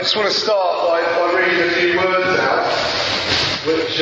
just want to start by reading a few words out, which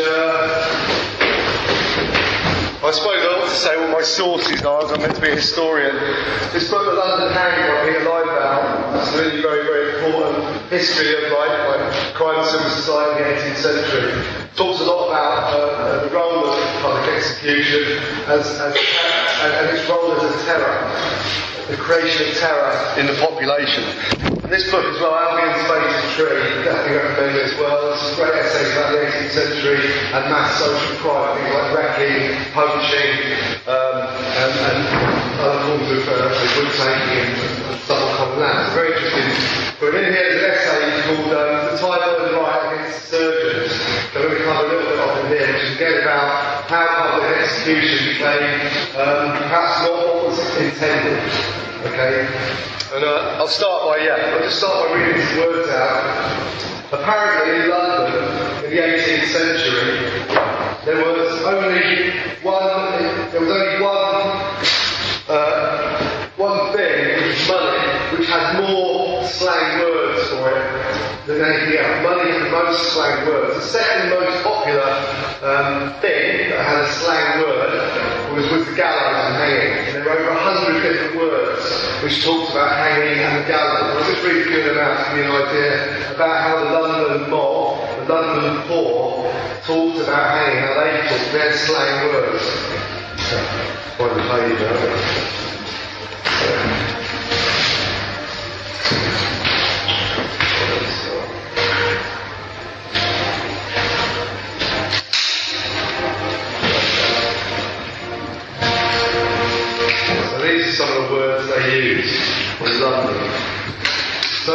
I suppose I ought to say what my sources are, as I'm meant to be a historian. This book, The London Hanging by Peter Liebau, that's really very, very important history of crime and civil society in the 18th century. Talks a lot about the role of public execution and its role as a terror, the creation of terror in the population. And this book as well, Albion's Fatal Tree, definitely recommend it as well. There's some great essays about the 18th century and mass social crime, things like wrecking, poaching, and other forms of wood taking and stuff on common land. It's very interesting. But in here there's an essay called The Tyburn Riot Against Surgeons. So we're going to cover a little bit of it here, which is again about how public execution became perhaps not what was intended. Okay? And I'll just start by reading these words out. Apparently in London in the 18th century there was only one thing, which was money, which had more slang words for it than anything else. Money is the most slang words. The second most popular thing that had a slang word was the gallows and hanging. And there were over 100 different words which talked about hanging and the gallows. I'll just read a few of them out to give you an idea about how the London mob, the London poor, talked about hanging, how they talked their slang words. Quite a page, these are some of the words they used in London. So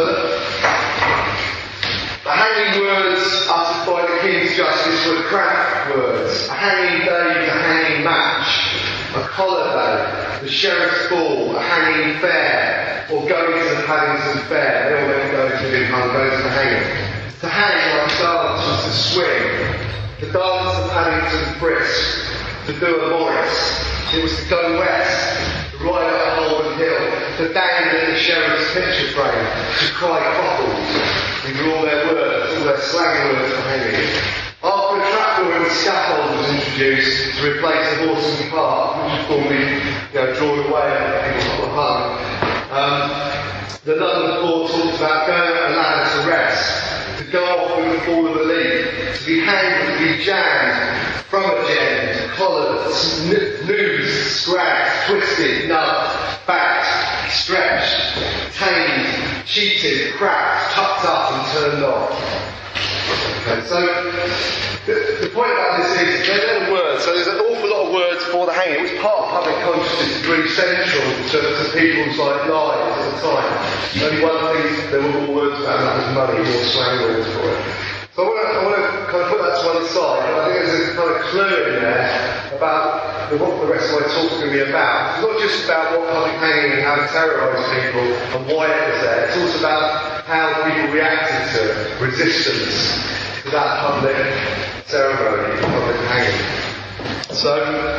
the hanging words uttered by the King's Justice were crack words. A hanging day, a hanging match, a collar day, the sheriff's ball, a hanging fair, or going to the Paddington Fair. They all went going to the hanging. To hang like a dance was to swing. To dance the Paddington Brisk. To do a Morris. It was to go west. Ride up Holborn Hill, to dangle in the sheriff's picture frame, to cry cockles. These were all their words, all their slang words for hanging. After a trapdoor and scaffold was introduced to replace the horse and cart, which was formerly drawn away and people hung, the London court talked about going at a ladder to rest, to go off with the fall of a leaf, to be hanged, to be jammed, from a gem, collared, noosed, scratched, twisted, nubbed, backed, stretched, tamed, cheated, cracked, tucked up and turned off. Okay, so the point about this is they're little words, so there's an awful lot of words for the hanging. It was part of public consciousness, it's really central to people's lives at the time. Only one thing there were more words about, and that was money, more slang words for it. So I want to kind of put that to one side, and I think there's a kind of clue in there about what the rest of my talk is going to be about. It's not just about what public hanging and how to terrorise people and why it was there. It's also about how people reacted to resistance to that public ceremony, public hanging. So,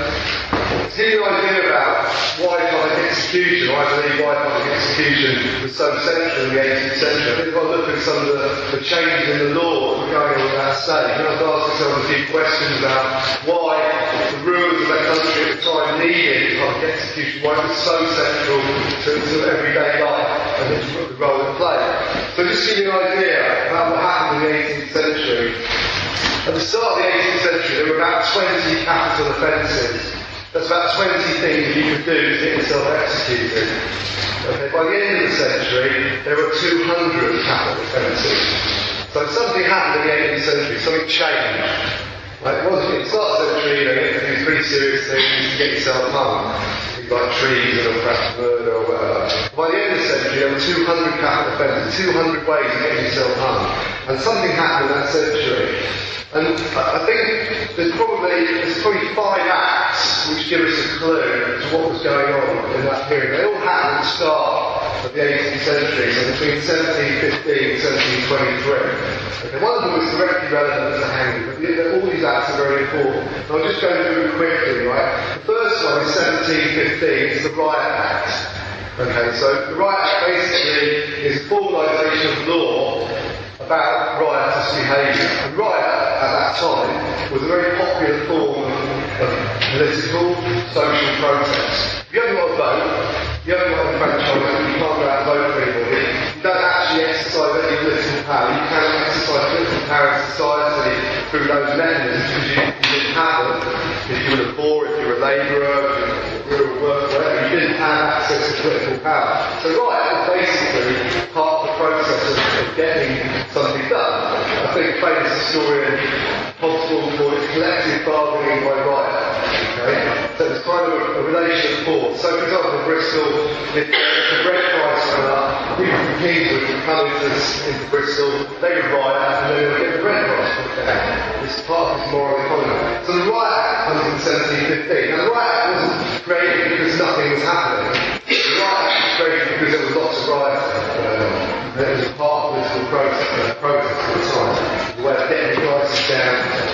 to give you an idea about why public execution, I believe why public execution was so central in the 18th century, I think we've got to look at some of the changes in the law that were going on at that stage. And I've asked myself a few questions about why the rulers of that country at the time needed public execution, why it was so central to everyday life and the role it played. So just to give you an idea about what happened in the 18th century. At the start of the 18th century, there were about 20 capital offences. That's about 20 things you could do to get yourself executed. Okay, by the end of the century, there were 200 capital offences. So something happened in the 18th century, something changed. Right, it wasn't, in the start of the century, you get to do pretty serious things to get yourself hung. Things like treason or perhaps murder or whatever. By the end of the century, there were 200 capital offences, 200 ways of getting yourself hung. And something happened in that century. And I think there's probably 5 acts which give us a clue to what was going on in that period. They all happened at the start of the 18th century, so between 1715 and 1723. Okay, one of them was directly relevant to hanging, but all these acts are very important. And I'll just go through them quickly, right? The first one is 1715, it's the Riot Act. Okay, so the Riot Act basically is a formalisation of law about riotous behaviour. And riot, at that time, was a very popular form of political, social protest. If you haven't got a vote, you haven't got a franchise, you can't go out and vote for anybody, you don't actually exercise any political power. You cannot exercise political power in society through those mechanisms because you didn't have them. If you were poor, if you were a labourer, if you were a worker, whatever, you didn't have access to political power. So riot was basically part of the process of getting something done. I think famous historian Hobsbawm called it collective bargaining by riot. Okay? So it's kind of a relation of force. So for example, in Bristol, if the bread price went up, people from Kingswood would come into Bristol, they would riot, and then they would get the bread price put down. It's part of this moral economy. So the Riot Act comes in 1715. Now the Riot Act wasn't created because nothing was happening. The Riot Act was created because there was lots of rioting. It was a part of the political protest at the time. The way of getting prices down,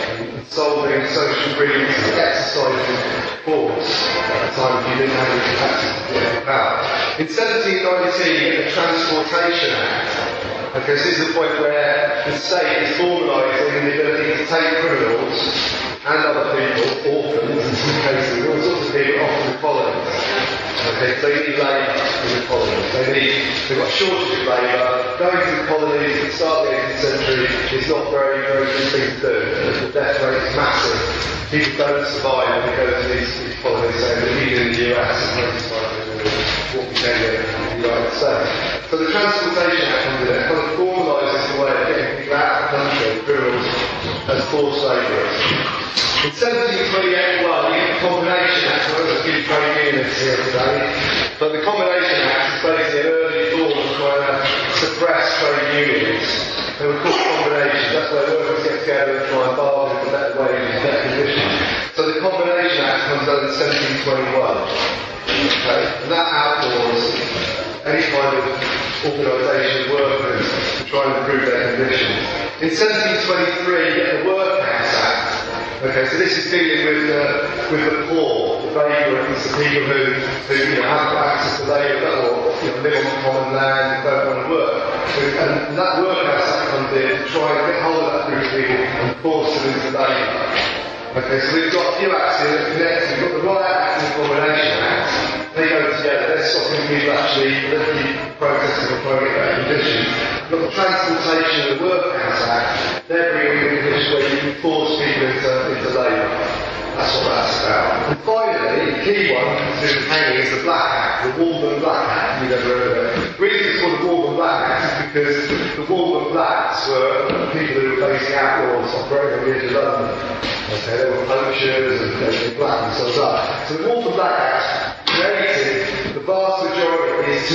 solving social grievances, exercising force at the time if you didn't have any access to political power. In 1719, you get the Transportation Act. Okay, so this is the point where the state is formalising the ability to take criminals and other people, orphans in some cases, all sorts of people off the colonies. Okay, so they need labour in the colonies. They've got a shortage of labour. Going to the colonies at the start of the 18th century is not very, very good thing to do. The death rate is massive. People don't survive when they go to these colonies, saying that even in the US is not surviving what we can get in the United States. So the Transportation Act comes in there, kind of formalises the way of getting people out of the country, criminals, as forced labourers. In 1728, well, you get the Combination Act. Well, there's a few trade unionists here today, but the Combination Act is basically an early form of trying to suppress trade unions. They were called combinations. That's where workers get together and try and bargain for better wages and better conditions. So the Combination Act comes out in 1721. Okay? And that outlaws any kind of organisation of workers to try and improve their conditions. In 1723, you get the Workhouse Act. Okay, so this is dealing with the poor, the vagrants, the people who haven't got access to labour or live on common land and don't want to work. And that Workhouse Act comes in to try and get hold of that group of people and force them into labour. Okay, so we've got a few acts here that connect. We've got the Riot Act and the Combination Act. They go together. They're stopping people actually politically protesting or trying to get better conditions. We've got the Transportation and the Workhouse Act. They're bringing in conditions where you can force people into labour. That's what that's about. And finally, the key one to do with hanging is the Black Act, the Waltham Black Act. You've never heard of it. The reason it's called the Waltham Black Act is because the Waltham Blacks were people who were basically outlaws operating on the edge of London. Okay, they were poachers and they were black themselves up. So the Waltham Black Act created the vast majority of these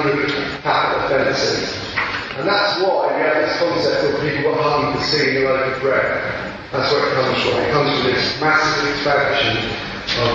200 capital offences. And that's why we have this concept of people got hung for stealing a loaf of bread. That's where it comes from. It comes from this massive expansion of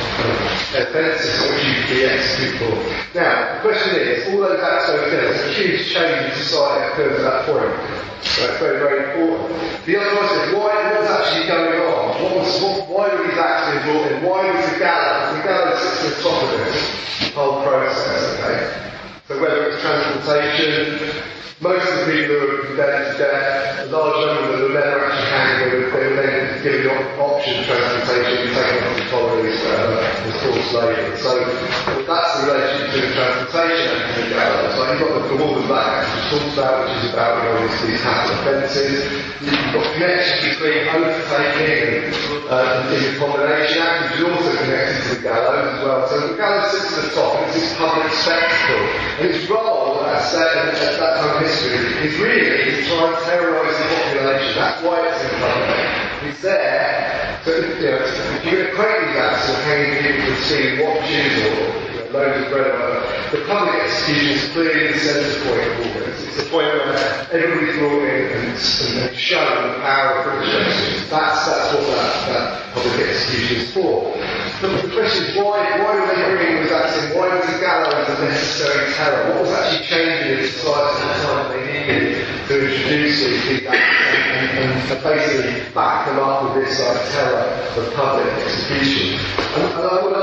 offences which you can be executed for. Now, the question is, all those acts okay, there's a huge change in society occurs at that point. That's very, very important. The other question is, what was actually going on? Why were these acts being brought in? Why was the gallows? The gallows sits at the top of this whole process, okay? So whether it's transportation, most of the people who were condemned to death, a large number of them were never actually hanged. They were then given the option of transportation, taken off the colonies as forced labour. So that's the relationship between transportation and the gallows. So you've got the Waltham Black Act, which talks about, which is about these capital offences. You've got connections between overtaking and the Combination Act, which is also connected to the gallows as well. So the gallows sits at the top, and it's this public spectacle. And its role at that time of history is really to try and terrorise the population. That's why it's in public. It's there. So if you're going to create these acts of hanging people with stealing watches or loads of bread or whatever, the public execution is clearly the centre point of all this. It's the point where everybody's brought in and shown the power of British justice. That's what that public execution is for. But the question is, why were they bringing those acts in? Why was the gallows a necessary terror? What was actually changing in society at the time they needed to introduce these acts and basically back them up with this terror of public execution? And I would argue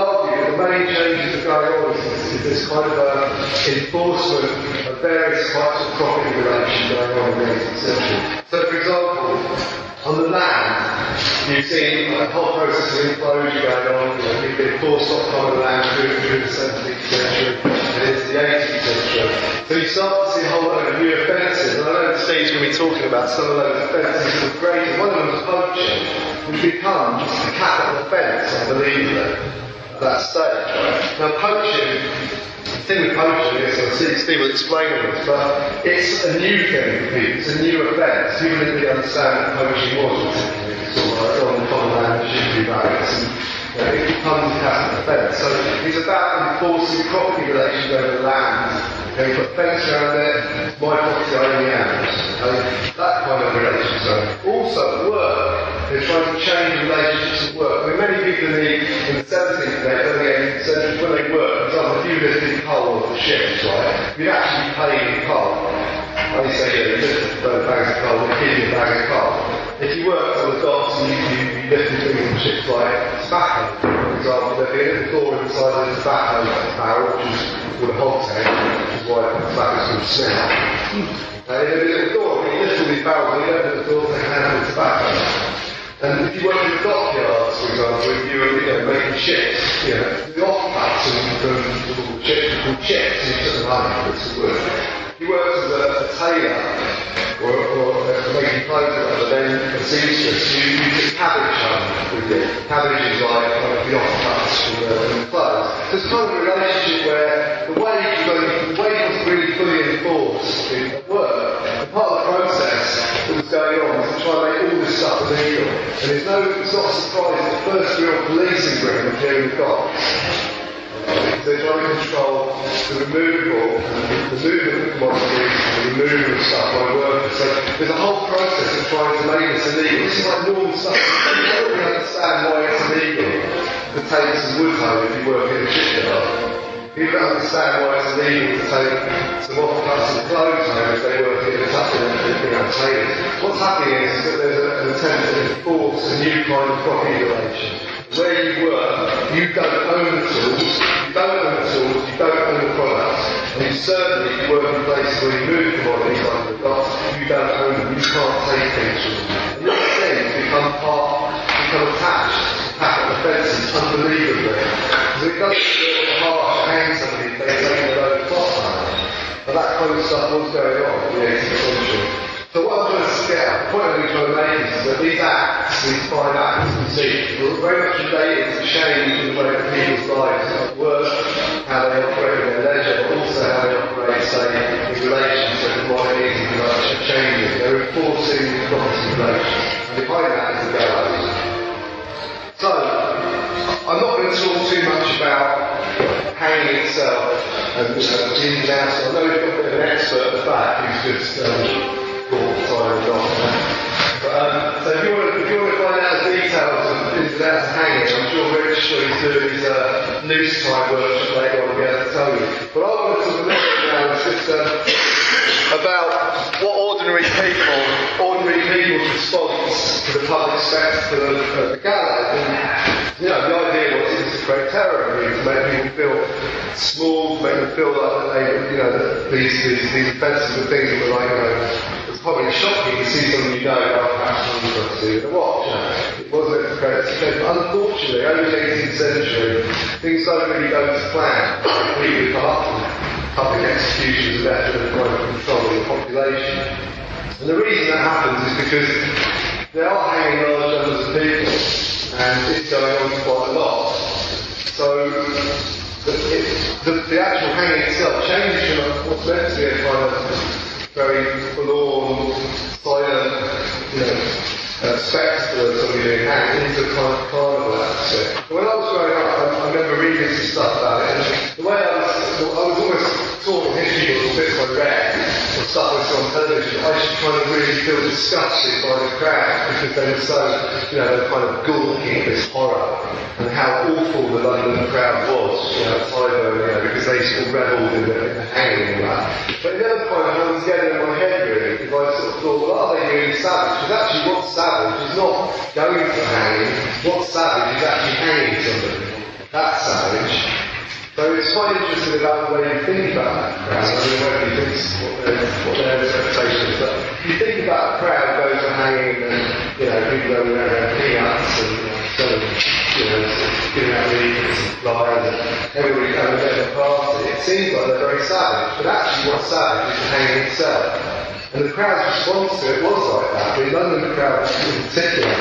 the main changes that are going on is this kind of enforcement of various types of property relations going on in the 18th century. So, for example, on the land, you've seen a whole process of enclosure going on. You've been forced off common land through the 17th century and into the 18th century. So you start to see a whole load of new offences. And I know Steve's going to be talking about some of those offences that were created. One of them was poaching, which becomes a capital offence, unbelievably, at that stage. Now, poaching, the thing with poaching is, and Steve will explain this, but it's a new thing for people. It's a new offence. People didn't really understand what poaching was. It's sort of like on the common land, shooting barracks. It becomes a capital offence. So it's about enforcing property relations over land. Okay, you put a fence around it, it's my property, I own the animals. Okay? That kind of relationship. Also at work, they're trying to change relationships at work. I mean, many people in the 17th and early 18th century, when they work, for example, if you lifted coal off the ships, right, you'd actually be paid in coal. I used to say, you lifted a bags of coal, they give you a bag of coal. If you worked on the docks and you lifted things on ships like tobacco, for example, there'd be a little door inside the tobacco barrel, which is called a hogshead, which is why tobacco's called smell. There'd be a little door, when you lift all these barrels, and you open the door, they handle tobacco. And if you work in the dockyards, for example, if you were making ships, the offcuts from the ships are called chips, and you put them under, it's a word. He works as a tailor, or making clothes or whatever, then a seamstress. You put cabbage home with it. Cabbage is like the offcuts from the clothes. So it's kind of a relationship where the wage wasn't really fully enforced at work. And part of the process that was going on was to try and make all this stuff illegal. And it's not a surprise that the first real policing grip appeared in the docks. They're trying to control the removal, the movement of commodities, the removal of stuff by workers. So there's a whole process of trying to make this illegal. This is like normal stuff. You don't really understand why it's illegal to take some wood home if you work in a shipyard. People don't understand why it's illegal to take some offcuts and clothes home if they work in a tailor. What's happening is that there's an attempt to enforce a new kind of property relation. Where you work, you don't own the tools, you don't own the products, and certainly you work in places where you move commodities like the docks, you don't own them, you can't take things from them. And these things become attached to capital offences unbelievably. Because it doesn't feel hard to hang somebody if they take a load of cloth home. But that kind of stuff was going on in the 18th century. So what I'm trying to get at, the point I'm trying to make is that these acts, these 5 acts you can see, were very much related to change in the way that people's lives work, how they operate in their leisure, but also how they operate, say, in relation to commodities and production changes. They're enforcing property relations. And behind that is the gallows. So, I'm not going to talk too much about hanging itself and the ins and outs. I know we've got a bit of an expert at the back who's just so if you want to find out the details of ins and outs of hanging, I'm sure Rich, when he's doing his noose tie workshop later on, will be able to tell you. But I want to talk a little bit now just about what ordinary people's response to the public spectacle of the gallows. And, the idea was to create terror, to make people feel small, to make them feel like that these offences were things that were like, probably shocking to see something perhaps on to watch. It wasn't a great success. But unfortunately, over the 18th century, things don't really go to plan. People come up and public executions are left under kind of control of the population. And the reason that happens is because they are hanging large numbers of people, and it's going on quite a lot. So the actual hanging itself changes from what's meant to be a kind of very forlorn, silent, spectacle of somebody being hanged into a kind of carnival atmosphere. When I was growing up, I remember reading some stuff about it, and the way I was almost taught history books, bits I read, or stuff I saw on television, I should kind of really feel disgusted by the crowd, because they were so, they were kind of gawking at this horror, and how awful the London crowd was, at Tyburn, because they sort of revelled in the hanging and that. But it never kind of hung together in my head, really, because I sort of thought, well, are they really savage? Because actually what's savage is not going for hanging, what's savage is actually hanging somebody. That's savage. So it's quite interesting about the way you think about that crowd. I mean, whether you think what their expectations, but you think about a crowd goes to hanging and, people go around their peanuts and giving out leaflets and flyers and everybody having a bit of a party. It seems like they're very savage, but actually what's savage is the hanging itself. And the crowd's response to it was like that. The London crowd in particular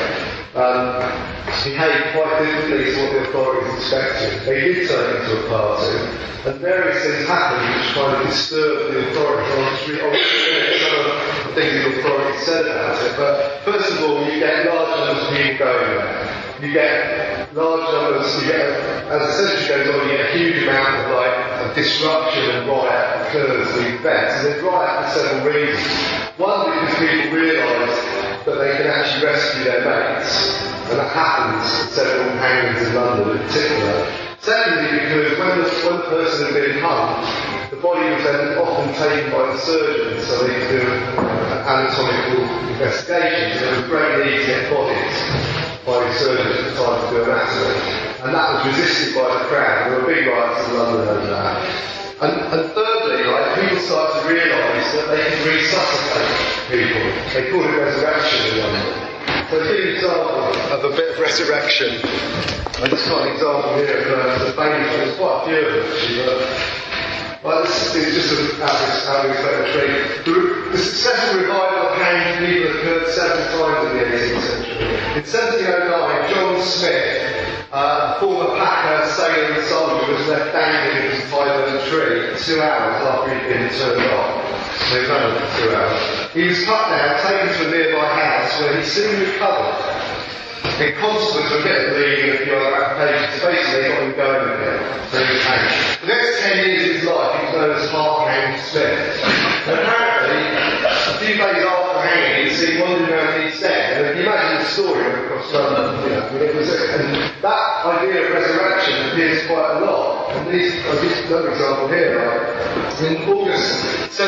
behaved quite differently to what the authorities expected. They did turn it into a party, and various things happened which kind of disturbed the authorities. I'll read some of the things the authorities said about it, but first of all, you get large numbers of people going there. You get large numbers, as the century goes on, you get a huge amount of disruption and riot occurs at these events, and there's riot for several reasons. One, because people realise that they can actually rescue their mates, and that happens at several hangings in London in particular. Secondly, because when the person had been hung, the body was then often taken by the surgeons so they could do anatomical investigations. There was great need to get bodies by the surgeons at the time to do anatomy, and that was resisted by the crowd. There were big riots in London over that. And thirdly, people start to realise that they can resuscitate people. They call it resurrection in London. So to give an example of a bit of resurrection, I just got an example here of the famous one. There's quite a few of them actually, but this is just an average tree. The successful revival of hanged people occurred several times in the 18th century. In 1709, John Smith, a former packer, sailor and soldier, was left dangling in his tied on a tree 2 hours after he'd been turned off. So he was only for 2 hours. He was cut down, taken to a nearby house where he soon recovered. In consequence of a bit of bleeding and a few other applications, basically they got him going again. So he was hanged. The next 10 years of his life, he was known as Hanged Smith. And apparently, a few days after hanging, he'd seen wandering around the East End. And if you imagine the story across London, and that idea of resurrection appears quite a lot. And I'll just another example here. In August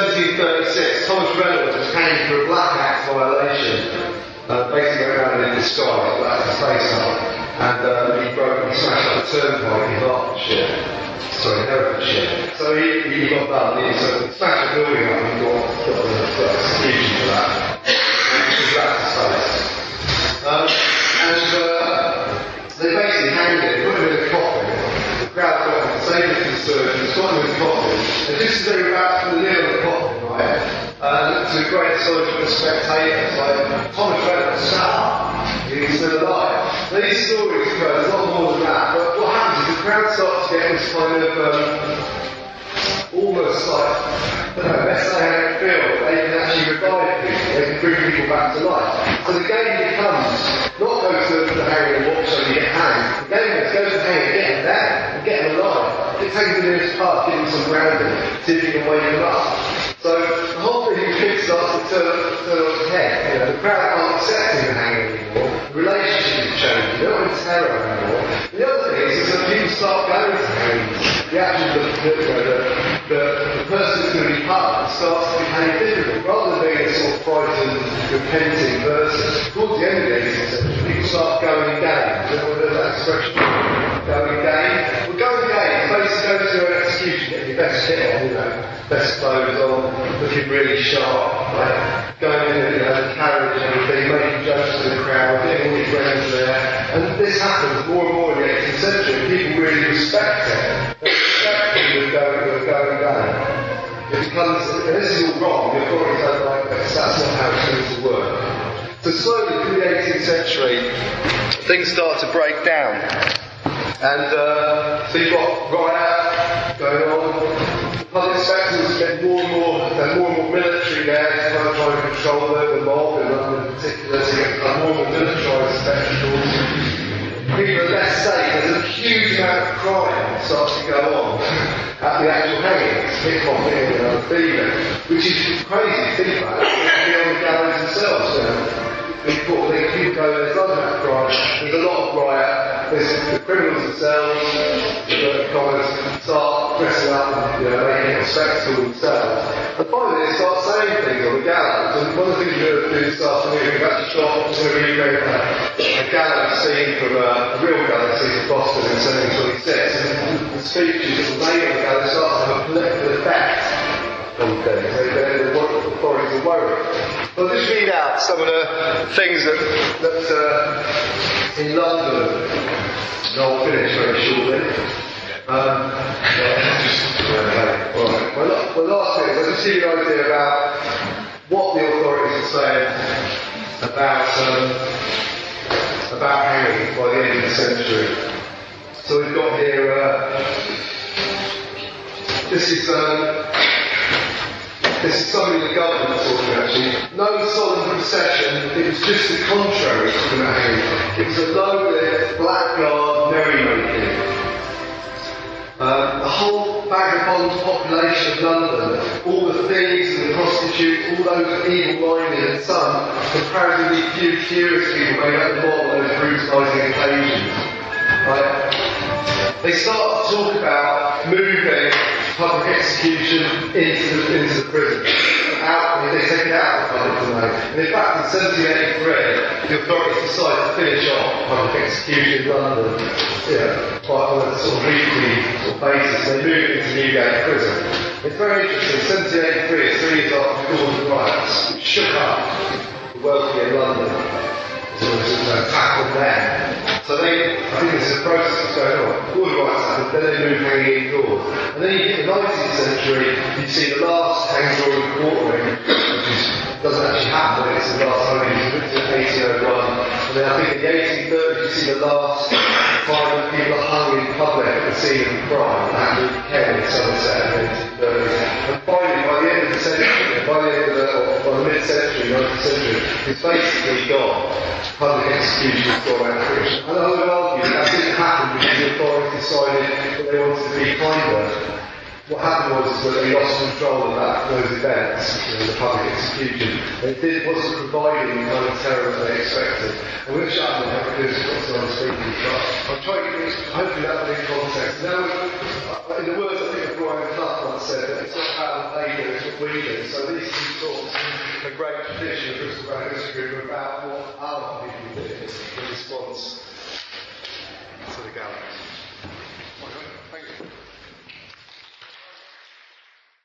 1736, Thomas Reynolds was hanged for a Black Act violation. Basically went around in disguise, black his face up, and he smashed up a turnpike in Herefordshire. So he got done, he smashed the building up and got execution for that. He blacked his face. They basically hanged him, put him in a coffin. The crowd got him, saved him from the surgeons, got him in a coffin, and just as they were about to nail the coffin, to a great astonishment of spectators, Thomas Reynolds sat up, he's still alive. These stories occur, there's a lot more than that, but what happens is the crowd starts to get this kind of almost best they can feel, they can actually revive people, they can bring people back to life. So the game becomes not go to the hanging and watch so you get hanged. The game is go to the hanging and get them down, and get them alive. It takes them to the nearest pub, give them some grounding, see if you can wake them up. So the whole thing starts to turn on its head. The crowd aren't accepting the hanging anymore. The relationship is changing. They don't want terror anymore. The other thing is that people start going to hangings. The person who's going to be hung starts to behave differently. Rather than being a sort of frightened, repenting person, towards the end of the 18th century, people start going game. Do you know what that expression is? Going game? Well, going game is basically going to an execution, getting your best kit on, best clothes on, looking really sharp, going in the carriage and everything, making jokes to the crowd, getting all your friends there. And this happens more and more in the 18th century. People really respect it. They respect people who are going down. It becomes, and this is all wrong, the authorities don't like this, that's not how it's going to work. So slowly through the 18th century, things start to break down. And so you've got riot going on. Public spectacles get more and more military there to try and control the mob in London in particular, so you get more and more militarised spectacles. People are less safe. There's a huge amount of crime starts to go on at the actual hangings, pickpocketing and thieving, which is crazy to think about. They can be on the gallows themselves, people go, there's London crime, there's a lot of riot, there's the criminals themselves, the comments start dressing up and making a spectacle themselves. And finally they start saying things on the gallows. And one of the things we're going to do this afternoon, we've actually got to recreate a gallows scene from a real gallows scene in Boston in 1726. And the speeches that were made on the gallows start to have a political effect on things. The authorities are worried. I'll just read out some of the things that in London, and I'll finish very shortly. My last thing is I'll just give you an idea about what the authorities are saying about hanging by the end of the century. So we've got here, this is something the government talking actually. No solemn procession, it was just the contrary to the hanging. It was a low-lit, blackguard merrymaking. The whole vagabond population of London, all the thieves and the prostitutes, all those evil-minded and some comparatively few curious people made up the mob on those brutalising occasions. Right? They start to talk about moving public execution into the prison. They take it out of the public domain. And in fact, in 1783, the authorities decide to finish off public execution in London, on a sort of weekly basis. They move it into Newgate Prison. It's very interesting. 1783 is 3 years after the Gordon riots, which shook up the wealthy in London. So it was an attack on them. So I think this is a process that's going on. Gordon riots happened, then they move hanging indoors. And then you get the 19th century, you see the last hanging door in the courtroom, which doesn't actually happen, it's the last time it was written in 1801. And then I think in the 1830s you see the last time that people are hung in public at the scene of the crime. That happened in Kent in Somerset in the 1830s. And finally, by the end of the century, by the mid-century, 19th century, it's basically gone. Public execution has gone out of reach. And I would argue that didn't happen because the authorities decided that they wanted to be kinder. What happened was that they lost control of those events, the public execution. It wasn't providing the kind of terror that they expected. I'm going to shut up now because I've got speaking, but I'll try to give hopefully that will be context. Now, in the words I think of Brian Clough once said, that it's not how they do, it's what we do. So these two talks in a great tradition of Bristol Grand History are about what our people did in response to the gallows.